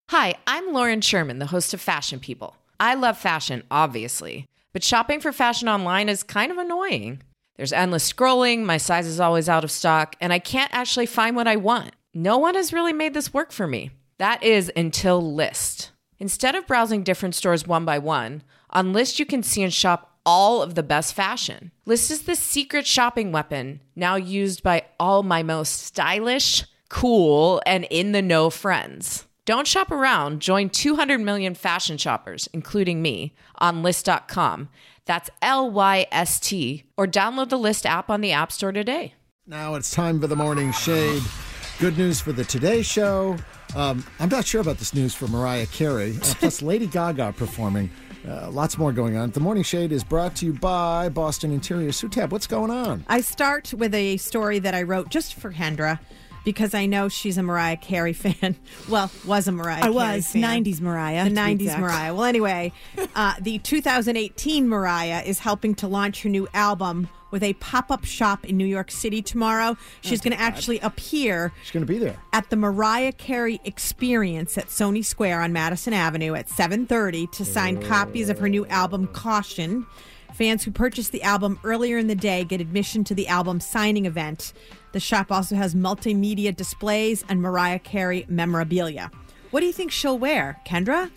Hi, I'm Lauren Sherman, the host of Fashion People. I love fashion, obviously, but shopping for fashion online is kind of annoying. There's endless scrolling, my size is always out of stock, and I can't actually find what I want. No one has really made this work for me. That is until Lyst. Instead of browsing different stores one by one, on Lyst you can see and shop all of the best fashion. Lyst is the secret shopping weapon, now used by all my most stylish, cool, and in-the-know friends. Don't shop around. Join 200 million fashion shoppers, including me, on Lyst.com. That's Lyst, or download the Lyst app on the App Store today. Now it's time for the Morning Shade. Good news for the Today Show. I'm not sure about this news for Mariah Carey, plus Lady Gaga performing. Lots more going on. The Morning Shade is brought to you by Boston Interior. Sutab, what's going on? I start with a story that I wrote just for Kendra, because I know she's a Mariah Carey fan. Well, was a Mariah Carey fan. 90s Mariah. The 90s Mariah. Well, anyway, the 2018 Mariah is helping to launch her new album with a pop-up shop in New York City tomorrow. She's going to actually appear. She's going to be there at the Mariah Carey Experience at Sony Square on Madison Avenue at 7:30 to sign copies of her new album, Caution. Fans who purchased the album earlier in the day get admission to the album signing event. The shop also has multimedia displays and Mariah Carey memorabilia. What do you think she'll wear, Kendra?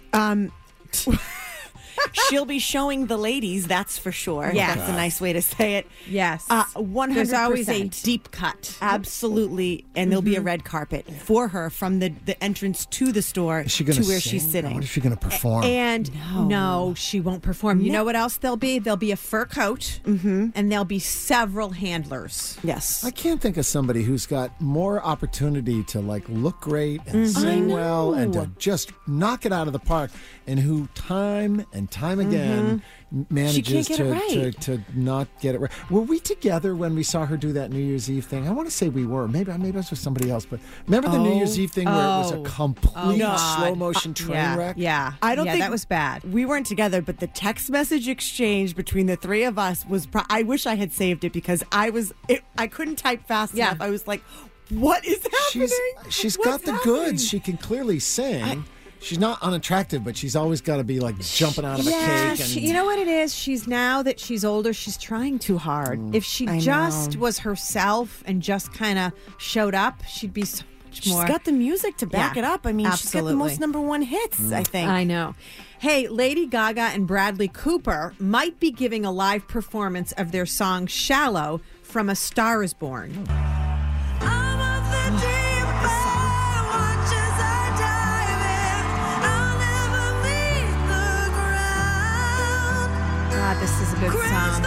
She'll be showing the ladies, that's for sure. Yes. That's a nice way to say it. Yes. 100%. There's always a deep cut. Absolutely. And there'll be a red carpet for her from the entrance to the store to where she's sitting. What is she going to perform? And no, she won't perform. You know what else there'll be? There'll be a fur coat, and there'll be several handlers. Yes. I can't think of somebody who's got more opportunity to look great and sing well and to just knock it out of the park, and who time and time again manages to not get it right. Were we together when we saw her do that New Year's Eve thing? I want to say we were. Maybe I was with somebody else, but remember the New Year's Eve thing where it was a complete slow motion train wreck? Yeah. I don't think that was bad. We weren't together, but the text message exchange between the three of us was I wish I had saved it because I couldn't type fast enough. I was like, what is happening? She's got the goods. She can clearly sing. She's not unattractive, but she's always got to be jumping out of a cake. And you know what it is? Now that she's older, she's trying too hard. If she just was herself and just kind of showed up, she'd be so much more. She's got the music to back it up. I mean, absolutely. She's got the most number one hits, I think. I know. Hey, Lady Gaga and Bradley Cooper might be giving a live performance of their song Shallow from A Star Is Born. God, this is a good song.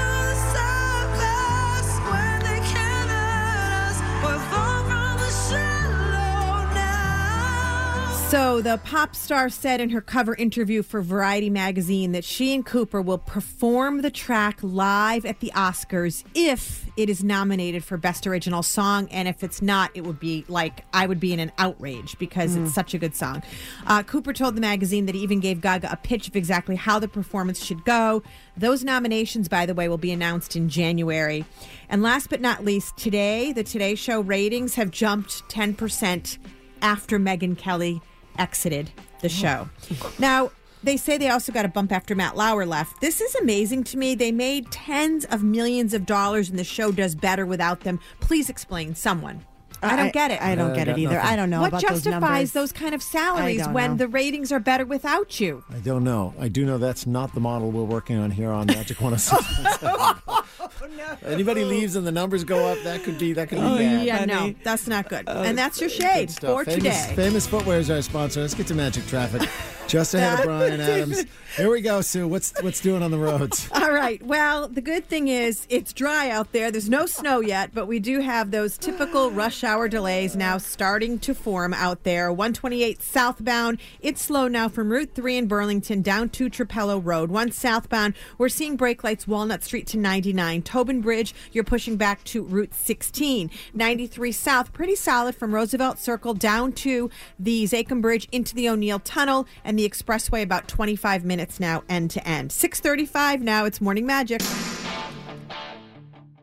So the pop star said in her cover interview for Variety magazine that she and Cooper will perform the track live at the Oscars if it is nominated for Best Original Song, and if it's not, it would be I would be in an outrage because it's such a good song. Cooper told the magazine that he even gave Gaga a pitch of exactly how the performance should go. Those nominations, by the way, will be announced in January. And last but not least, today, the Today Show ratings have jumped 10% after Megyn Kelly exited the show. Now, they say they also got a bump after Matt Lauer left. This is amazing to me. They made tens of millions of dollars and the show does better without them. Please explain, someone. I don't get it. I don't get it either. Nothing. I don't know what about those numbers. What justifies those kind of salaries when the ratings are better without you? I don't know. I do know that's not the model we're working on here on Magic 106. No. Anybody leaves and the numbers go up, that could be bad. Yeah, no, that's not good. And that's your shade for today. Famous Footwear is our sponsor. Let's get to Magic Traffic. Just ahead of Brian Adams. Here we go, Sue. What's doing on the roads? All right. Well, the good thing is it's dry out there. There's no snow yet, but we do have those typical rush hour delays now starting to form out there. 128 southbound. It's slow now from Route 3 in Burlington down to Trapello Road. 1 southbound. We're seeing brake lights Walnut Street to 99. Tobin Bridge, you're pushing back to Route 16. 93 south, pretty solid from Roosevelt Circle down to the Zakim Bridge into the O'Neill Tunnel and the expressway about 25 minutes now end to end. 6:35 now. It's Morning Magic.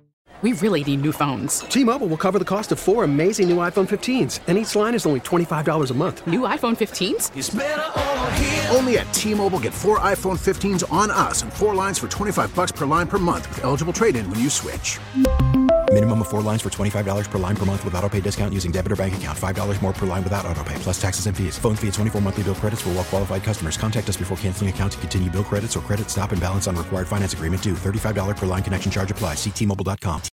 We really need new phones. T-Mobile will cover the cost of 4 amazing new iPhone 15s, and each line is only $25 a month. New iPhone 15s? It's better over here. Only at T-Mobile, get 4 iPhone 15s on us and 4 lines for $25 per line per month with eligible trade-in when you switch. Minimum of 4 lines for $25 per line per month with autopay discount using debit or bank account. $5 more per line without autopay, plus taxes and fees. Phone fee at 24 monthly bill credits for well-qualified customers. Contact us before canceling account to continue bill credits or credit stop and balance on required finance agreement due. $35 per line connection charge applies. See T-Mobile.com.